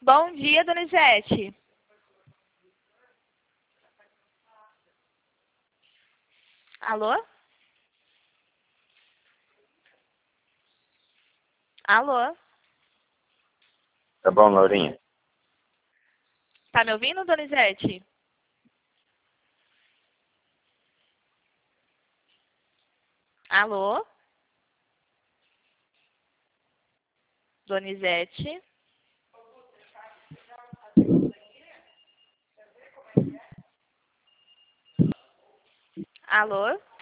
Bom dia, Donizete. Alô? Alô? Tá bom, Laurinha? Tá me ouvindo, Donizete? Alô? Donizete? Alô?